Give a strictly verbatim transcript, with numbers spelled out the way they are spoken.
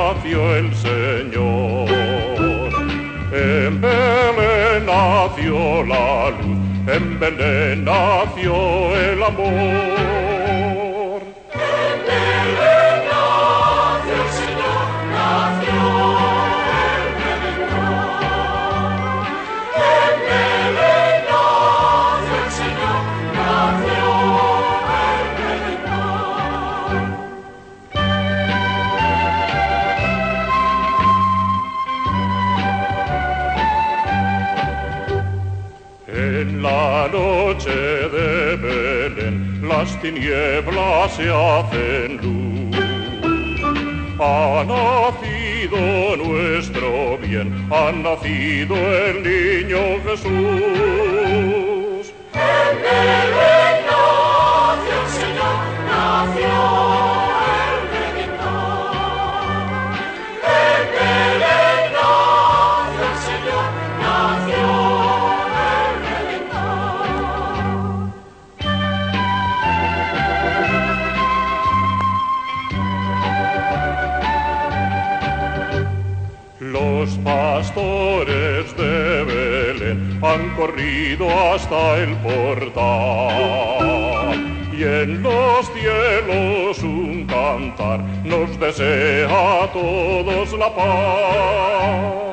nació el Señor. En Belén nació la luz, en Belén nació el amor. En Belén nació el Señor, nació el Redentor. En Belén nació el Señor, nació el Redentor. En la noche de Belén las tinieblas se hacen luz. Ha nacido nuestro bien, ha nacido el niño Jesús. En Belén nació el Señor, nació el Redentor. En Belén nació el Señor, nació el Redentor. Los pastores de Belén han corrido hasta el portal, y en los cielos un cantar nos desea a todos la paz.